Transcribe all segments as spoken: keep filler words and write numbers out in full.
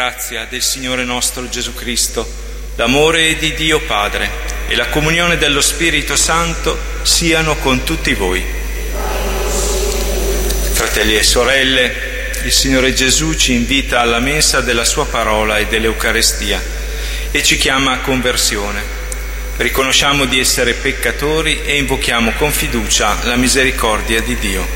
grazia del Signore nostro Gesù Cristo, l'amore di Dio Padre e la comunione dello Spirito Santo siano con tutti voi. Fratelli e sorelle, il Signore Gesù ci invita alla mensa della sua parola e dell'Eucarestia e ci chiama a conversione. Riconosciamo di essere peccatori e invochiamo con fiducia la misericordia di Dio.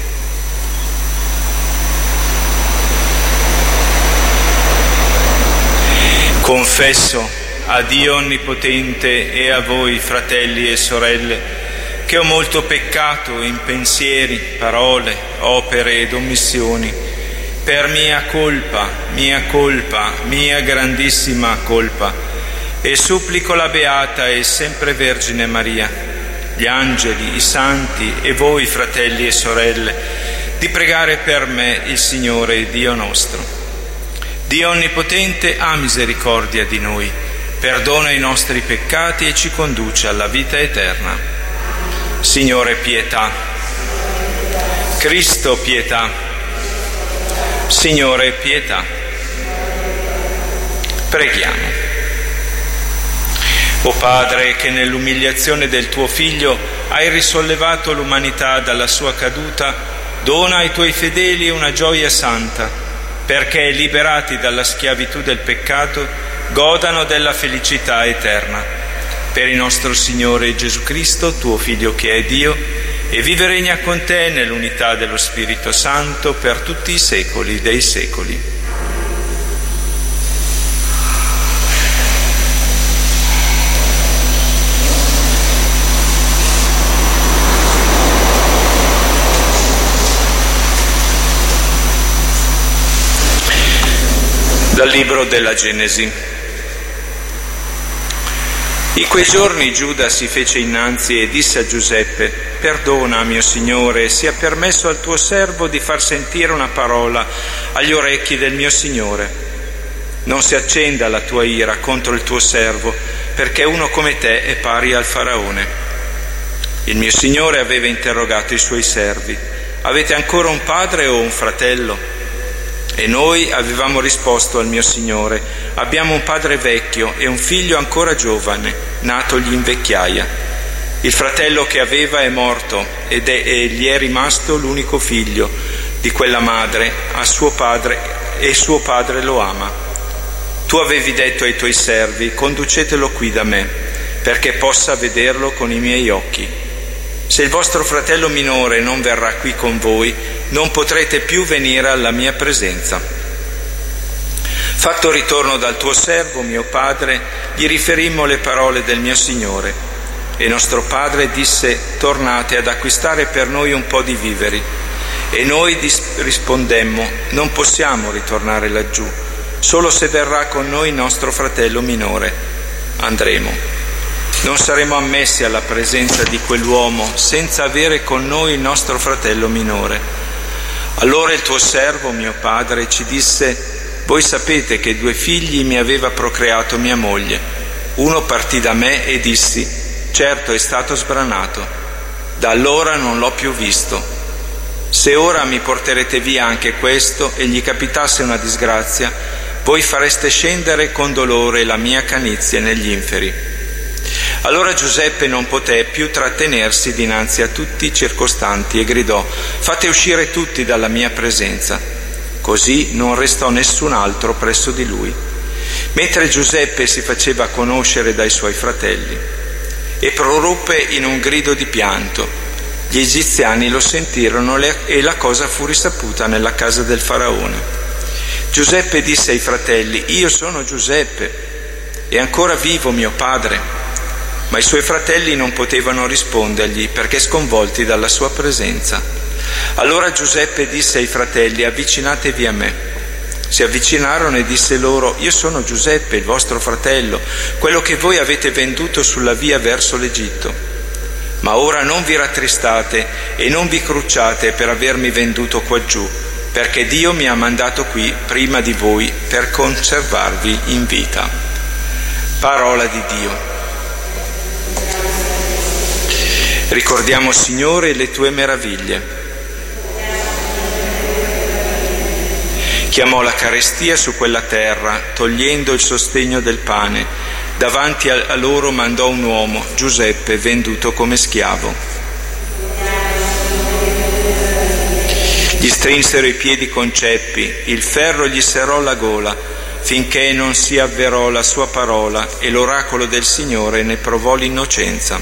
Confesso a Dio Onnipotente e a voi, fratelli e sorelle, che ho molto peccato in pensieri, parole, opere ed omissioni, per mia colpa, mia colpa, mia grandissima colpa, e supplico la Beata e sempre Vergine Maria, gli angeli, i santi e voi, fratelli e sorelle, di pregare per me il Signore Dio nostro. Dio Onnipotente ha misericordia di noi, perdona i nostri peccati e ci conduce alla vita eterna. Signore, pietà. Cristo, pietà. Signore, pietà. Preghiamo. O Padre, che nell'umiliazione del tuo Figlio hai risollevato l'umanità dalla sua caduta, dona ai tuoi fedeli una gioia santa, perché, liberati dalla schiavitù del peccato, godano della felicità eterna. Per il nostro Signore Gesù Cristo, tuo Figlio che è Dio, e vive e regna con te nell'unità dello Spirito Santo per tutti i secoli dei secoli. Dal libro della Genesi. In quei giorni Giuda si fece innanzi e disse a Giuseppe: «Perdona, mio Signore, sia permesso al tuo servo di far sentire una parola agli orecchi del mio Signore. Non si accenda la tua ira contro il tuo servo, perché uno come te è pari al Faraone». Il mio Signore aveva interrogato i suoi servi: «Avete ancora un padre o un fratello?» E noi avevamo risposto al mio Signore: «Abbiamo un padre vecchio e un figlio ancora giovane, natogli in vecchiaia. Il fratello che aveva è morto ed è, e gli è rimasto l'unico figlio di quella madre a suo padre, e suo padre lo ama. Tu avevi detto ai tuoi servi: conducetelo qui da me, perché possa vederlo con i miei occhi. Se il vostro fratello minore non verrà qui con voi, non potrete più venire alla mia presenza». Fatto ritorno dal tuo servo, mio padre, gli riferimmo le parole del mio Signore. E nostro padre disse: «Tornate ad acquistare per noi un po' di viveri». E noi rispondemmo: «Non possiamo ritornare laggiù, solo se verrà con noi nostro fratello minore. Andremo. Non saremo ammessi alla presenza di quell'uomo senza avere con noi il nostro fratello minore». Allora il tuo servo, mio padre, ci disse: «Voi sapete che due figli mi aveva procreato mia moglie. Uno partì da me e dissi: certo, è stato sbranato. Da allora non l'ho più visto. Se ora mi porterete via anche questo e gli capitasse una disgrazia, voi fareste scendere con dolore la mia canizie negli inferi». Allora Giuseppe non poté più trattenersi dinanzi a tutti i circostanti e gridò: «Fate uscire tutti dalla mia presenza». Così non restò nessun altro presso di lui, mentre Giuseppe si faceva conoscere dai suoi fratelli, e proruppe in un grido di pianto. Gli egiziani lo sentirono e la cosa fu risaputa nella casa del Faraone. Giuseppe disse ai fratelli: «Io sono Giuseppe, è ancora vivo mio padre?» Ma i suoi fratelli non potevano rispondergli, perché sconvolti dalla sua presenza. Allora Giuseppe disse ai fratelli: «Avvicinatevi a me». Si avvicinarono e disse loro: «Io sono Giuseppe, il vostro fratello, quello che voi avete venduto sulla via verso l'Egitto. Ma ora non vi rattristate e non vi crucciate per avermi venduto quaggiù, perché Dio mi ha mandato qui prima di voi per conservarvi in vita». Parola di Dio. Ricordiamo, Signore, le tue meraviglie. Chiamò la carestia su quella terra, togliendo il sostegno del pane. Davanti a loro mandò un uomo, Giuseppe, venduto come schiavo. Gli strinsero i piedi con ceppi, il ferro gli serrò la gola, finché non si avverò la sua parola e l'oracolo del Signore ne provò l'innocenza.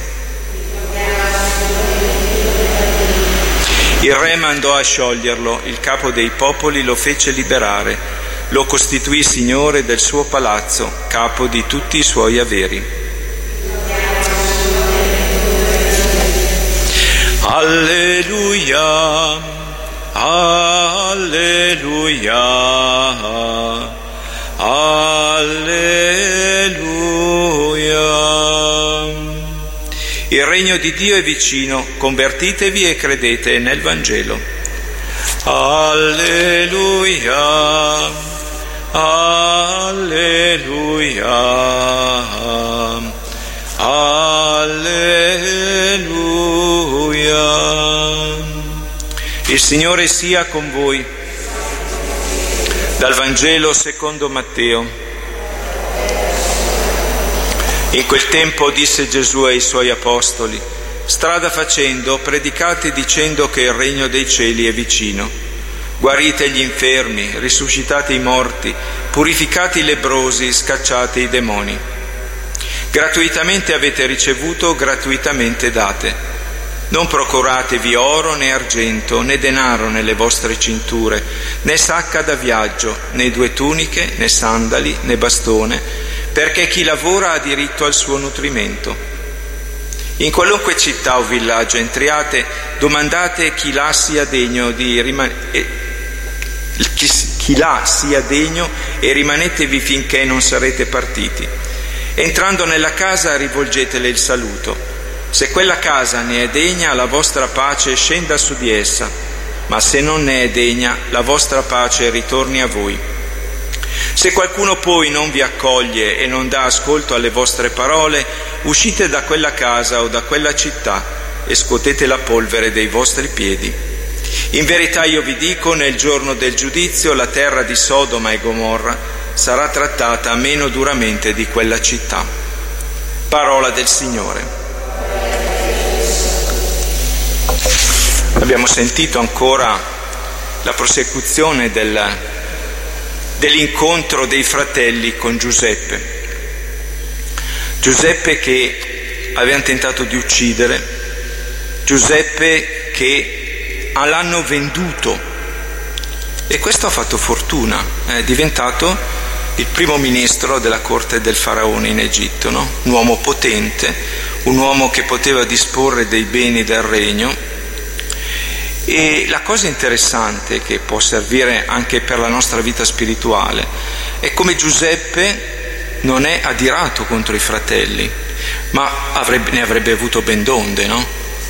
Il re mandò a scioglierlo, il capo dei popoli lo fece liberare, lo costituì signore del suo palazzo, capo di tutti i suoi averi. Alleluia, alleluia, alleluia. Il regno di Dio è vicino, convertitevi e credete nel Vangelo. Alleluia, alleluia, alleluia. Il Signore sia con voi. Dal Vangelo secondo Matteo. In quel tempo disse Gesù ai suoi apostoli: strada facendo, predicate dicendo che il regno dei cieli è vicino. Guarite gli infermi, risuscitate i morti, purificate i lebbrosi, scacciate i demoni. Gratuitamente avete ricevuto, gratuitamente date. Non procuratevi oro né argento, né denaro nelle vostre cinture, né sacca da viaggio, né due tuniche, né sandali, né bastone, perché chi lavora ha diritto al suo nutrimento. In qualunque città o villaggio entriate, domandate chi là sia degno di rimanere, chi, chi là sia degno e rimanetevi finché non sarete partiti. Entrando nella casa rivolgetele il saluto. Se quella casa ne è degna, la vostra pace scenda su di essa, ma se non ne è degna, la vostra pace ritorni a voi. Se qualcuno poi non vi accoglie e non dà ascolto alle vostre parole, uscite da quella casa o da quella città e scuotete la polvere dei vostri piedi. In verità io vi dico, nel giorno del giudizio la terra di Sodoma e Gomorra sarà trattata meno duramente di quella città. Parola del Signore. Abbiamo sentito ancora la prosecuzione del, dell'incontro dei fratelli con Giuseppe. Giuseppe che avevano tentato di uccidere, Giuseppe che l'hanno venduto, e questo ha fatto fortuna, è diventato il primo ministro della corte del faraone in Egitto, no? Un uomo potente, un uomo che poteva disporre dei beni del regno. E la cosa interessante che può servire anche per la nostra vita spirituale è come Giuseppe non è adirato contro i fratelli, ma avrebbe, ne avrebbe avuto ben donde, no?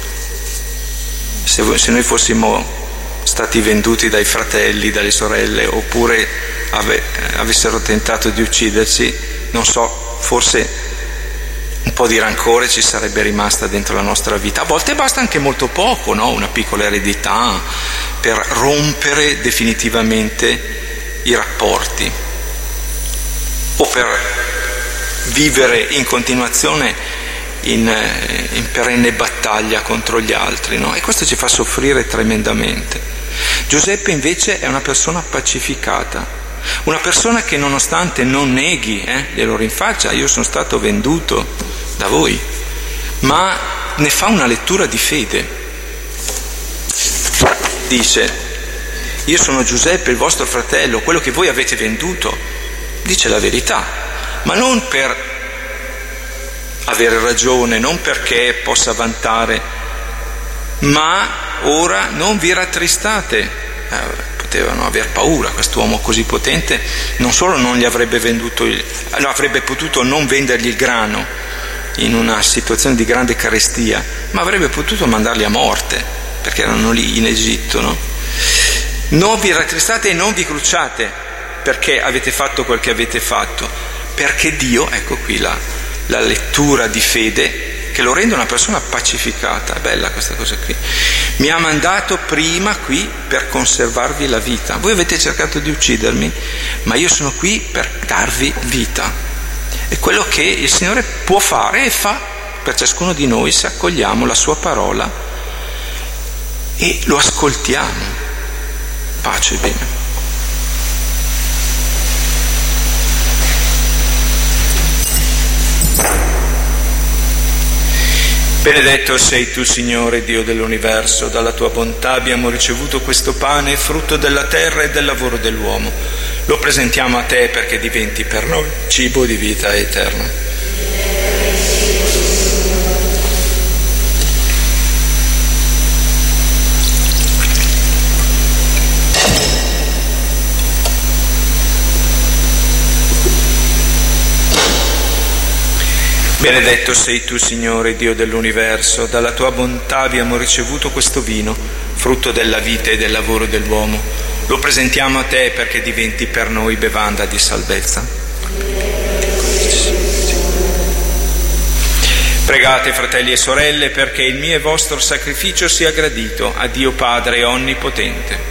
Se, se noi fossimo stati venduti dai fratelli, dalle sorelle, oppure ave, avessero tentato di ucciderci, non so, forse un po' di rancore ci sarebbe rimasta dentro la nostra vita. A volte basta anche molto poco, no? Una piccola eredità per rompere definitivamente i rapporti o per vivere in continuazione in, in perenne battaglia contro gli altri, no? E questo ci fa soffrire tremendamente. Giuseppe invece è una persona pacificata, una persona che nonostante non neghi, eh, glielo rinfaccia, io sono stato venduto da voi, ma ne fa una lettura di fede. Dice: io sono Giuseppe, il vostro fratello, quello che voi avete venduto. Dice la verità, ma non per avere ragione, non perché possa vantare, ma ora non vi rattristate. Eh, potevano aver paura, quest'uomo così potente non solo non gli avrebbe venduto il, no, avrebbe potuto non vendergli il grano in una situazione di grande carestia, ma avrebbe potuto mandarli a morte, perché erano lì in Egitto, no? Non vi rattristate e non vi cruciate perché avete fatto quel che avete fatto, perché Dio, ecco qui la, la lettura di fede, che lo rende una persona pacificata. È bella questa cosa qui. Mi ha mandato prima qui per conservarvi la vita. Voi avete cercato di uccidermi, ma io sono qui per darvi vita. È quello che il Signore può fare e fa per ciascuno di noi se accogliamo la sua parola e lo ascoltiamo. Pace e bene. Benedetto sei tu, Signore, Dio dell'universo, dalla tua bontà abbiamo ricevuto questo pane, frutto della terra e del lavoro dell'uomo. Lo presentiamo a te perché diventi per noi cibo di vita eterna. Benedetto sei tu, Signore, Dio dell'universo, dalla tua bontà abbiamo ricevuto questo vino, frutto della vita e del lavoro dell'uomo. Lo presentiamo a te perché diventi per noi bevanda di salvezza. Pregate, fratelli e sorelle, perché il mio e vostro sacrificio sia gradito a Dio Padre Onnipotente.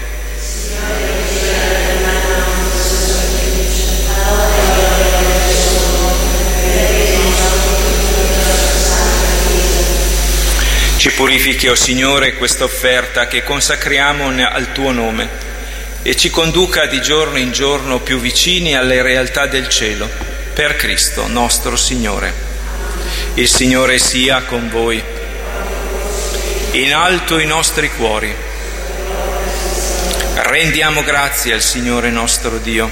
Ci purifichi, o Signore, questa offerta che consacriamo al tuo nome e ci conduca di giorno in giorno più vicini alle realtà del cielo, per Cristo nostro Signore. Il Signore sia con voi. In alto i nostri cuori. Rendiamo grazie al Signore nostro Dio.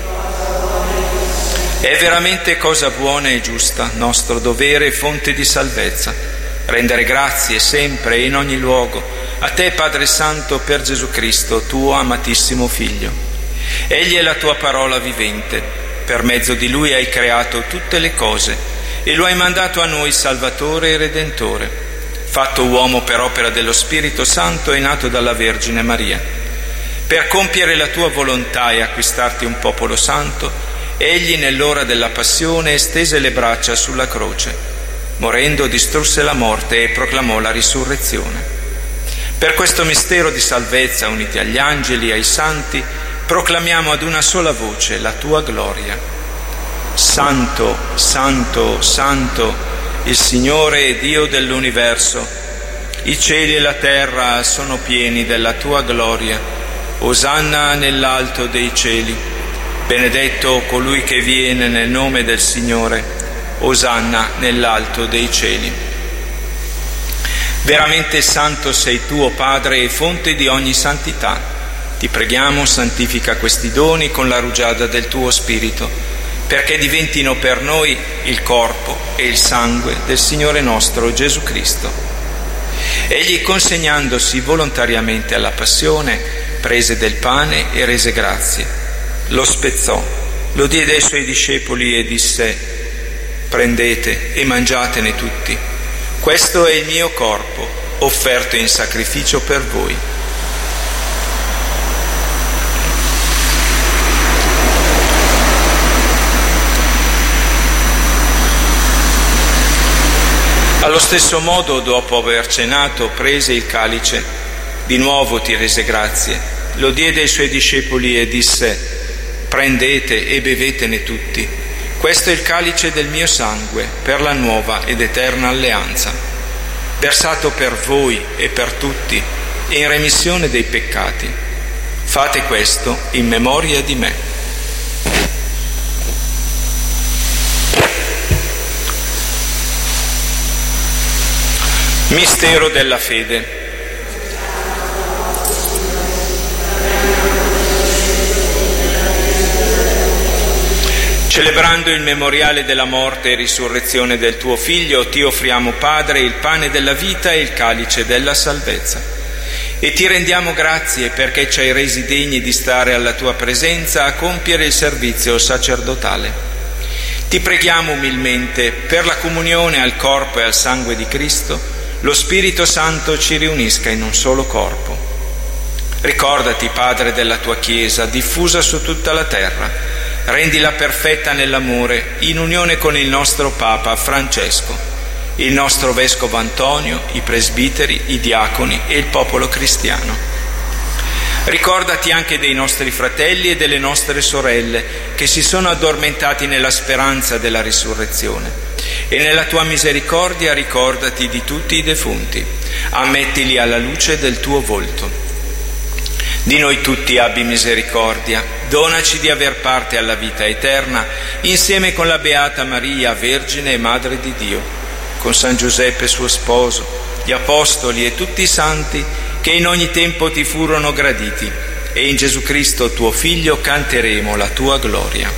È veramente cosa buona e giusta, nostro dovere e fonte di salvezza, rendere grazie sempre e in ogni luogo a te, Padre Santo, per Gesù Cristo, tuo amatissimo Figlio. Egli è la tua parola vivente, per mezzo di Lui hai creato tutte le cose e lo hai mandato a noi Salvatore e Redentore, fatto uomo per opera dello Spirito Santo e nato dalla Vergine Maria. Per compiere la tua volontà e acquistarti un popolo santo, egli nell'ora della passione stese le braccia sulla croce. Morendo distrusse la morte e proclamò la risurrezione. Per questo mistero di salvezza, uniti agli angeli e ai santi, proclamiamo ad una sola voce la tua gloria. Santo, santo, santo, il Signore è Dio dell'universo. I cieli e la terra sono pieni della tua gloria. Osanna nell'alto dei cieli. Benedetto colui che viene nel nome del Signore. Osanna nell'alto dei cieli. Veramente santo sei tu, o Padre, e fonte di ogni santità. Ti preghiamo, santifica questi doni con la rugiada del tuo Spirito, perché diventino per noi il corpo e il sangue del Signore nostro Gesù Cristo. Egli, consegnandosi volontariamente alla passione, prese del pane e rese grazie. Lo spezzò, lo diede ai suoi discepoli e disse: prendete e mangiatene tutti. Questo è il mio corpo, offerto in sacrificio per voi. Allo stesso modo, dopo aver cenato, prese il calice, di nuovo ti rese grazie, lo diede ai suoi discepoli e disse: prendete e bevetene tutti. Questo è il calice del mio sangue per la nuova ed eterna alleanza, versato per voi e per tutti in remissione dei peccati. Fate questo in memoria di me. Mistero della fede. Celebrando il memoriale della morte e risurrezione del tuo Figlio, ti offriamo, Padre, il pane della vita e il calice della salvezza. E ti rendiamo grazie perché ci hai resi degni di stare alla tua presenza a compiere il servizio sacerdotale. Ti preghiamo umilmente per la comunione al corpo e al sangue di Cristo, lo Spirito Santo ci riunisca in un solo corpo. Ricordati, Padre, della tua Chiesa diffusa su tutta la terra. Rendila perfetta nell'amore, in unione con il nostro Papa Francesco, il nostro Vescovo Antonio, i presbiteri, i diaconi e il popolo cristiano. Ricordati anche dei nostri fratelli e delle nostre sorelle che si sono addormentati nella speranza della risurrezione, e nella tua misericordia ricordati di tutti i defunti, ammettili alla luce del tuo volto. Di noi tutti abbi misericordia, donaci di aver parte alla vita eterna insieme con la Beata Maria, Vergine e Madre di Dio, con San Giuseppe suo sposo, gli Apostoli e tutti i santi che in ogni tempo ti furono graditi, e in Gesù Cristo tuo Figlio canteremo la tua gloria.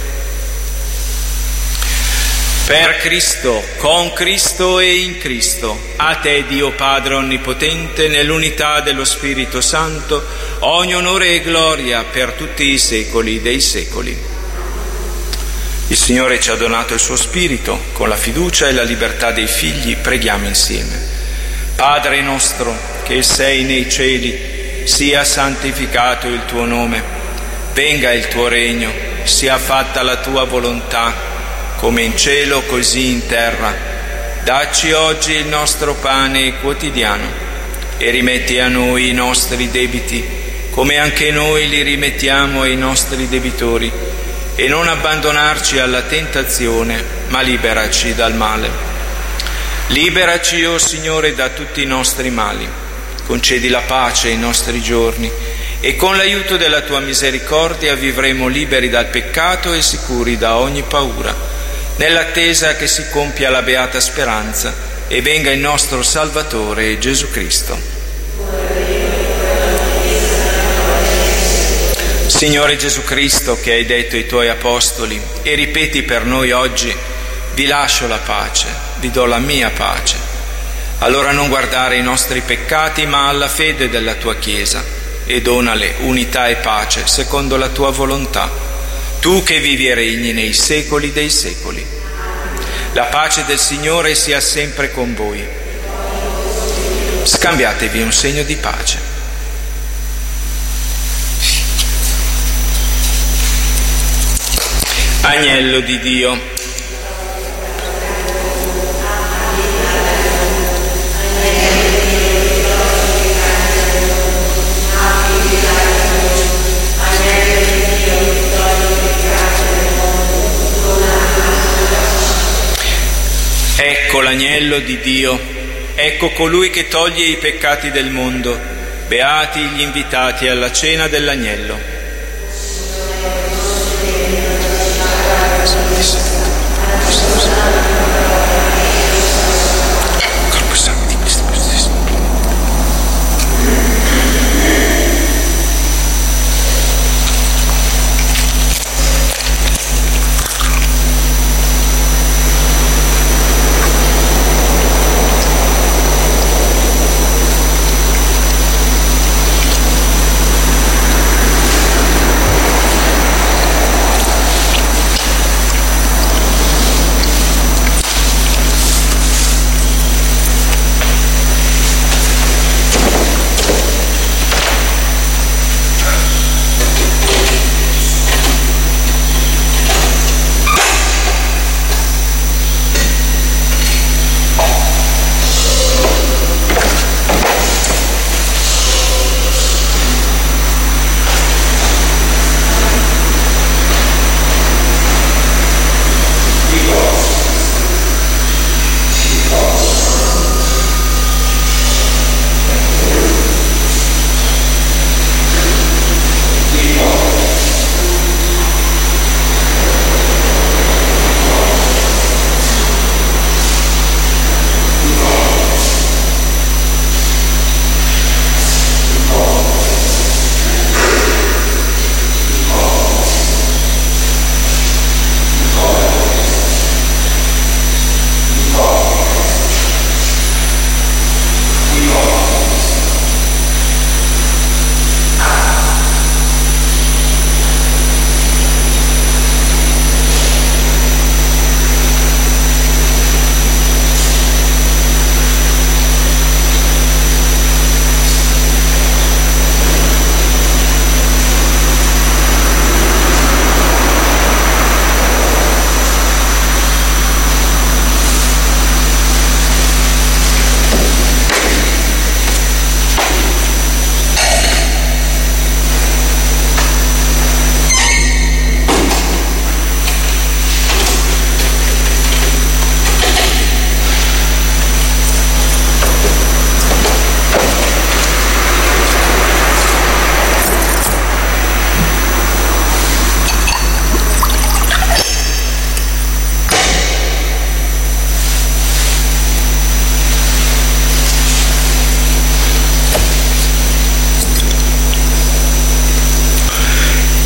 Per Cristo, con Cristo e in Cristo, a te Dio Padre Onnipotente, nell'unità dello Spirito Santo, ogni onore e gloria per tutti i secoli dei secoli. Il Signore ci ha donato il suo Spirito, con la fiducia e la libertà dei figli preghiamo insieme. Padre nostro, che sei nei cieli, sia santificato il tuo nome, venga il tuo regno, sia fatta la tua volontà, come in cielo così in terra. Dacci oggi il nostro pane quotidiano e rimetti a noi i nostri debiti, come anche noi li rimettiamo ai nostri debitori, e non abbandonarci alla tentazione, ma liberaci dal male. Liberaci, o Signore, da tutti i nostri mali, concedi la pace ai nostri giorni, e con l'aiuto della tua misericordia vivremo liberi dal peccato e sicuri da ogni paura, nell'attesa che si compia la beata speranza e venga il nostro Salvatore Gesù Cristo. Signore Gesù Cristo, che hai detto ai tuoi apostoli e ripeti per noi oggi: vi lascio la pace, vi do la mia pace. Allora non guardare i nostri peccati, ma alla fede della tua Chiesa, e donale unità e pace secondo la tua volontà, tu che vivi e regni nei secoli dei secoli. La pace del Signore sia sempre con voi. Scambiatevi un segno di pace. Agnello di Dio, ecco l'agnello di Dio, ecco colui che toglie i peccati del mondo. Beati gli invitati alla cena dell'agnello.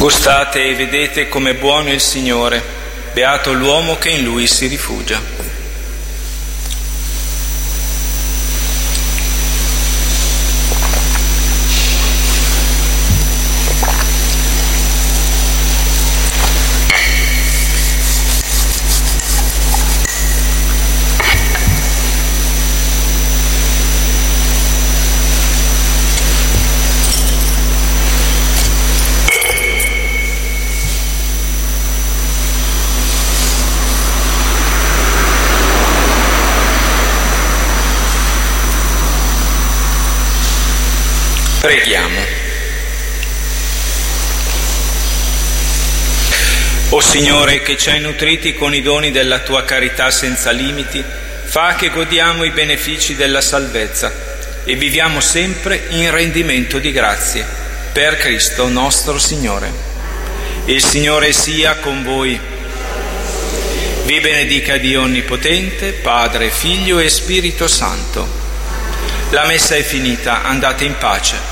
Gustate e vedete com'è buono il Signore, beato l'uomo che in Lui si rifugia. Preghiamo. O Signore, che ci hai nutriti con i doni della tua carità senza limiti, fa che godiamo i benefici della salvezza e viviamo sempre in rendimento di grazie per Cristo nostro Signore. Il Signore sia con voi. Vi benedica Dio Onnipotente, Padre, Figlio e Spirito Santo. La messa è finita, andate in pace.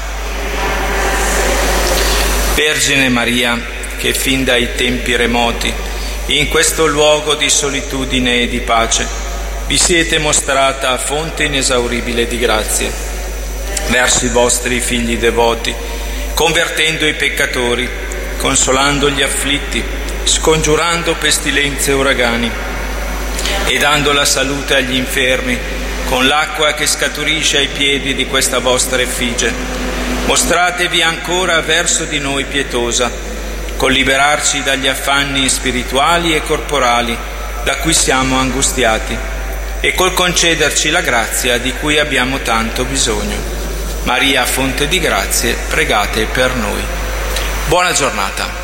Vergine Maria, che fin dai tempi remoti, in questo luogo di solitudine e di pace, vi siete mostrata fonte inesauribile di grazie verso i vostri figli devoti, convertendo i peccatori, consolando gli afflitti, scongiurando pestilenze e uragani e dando la salute agli infermi con l'acqua che scaturisce ai piedi di questa vostra effigie. Mostratevi ancora verso di noi pietosa, col liberarci dagli affanni spirituali e corporali da cui siamo angustiati e col concederci la grazia di cui abbiamo tanto bisogno. Maria, fonte di grazie, pregate per noi. Buona giornata.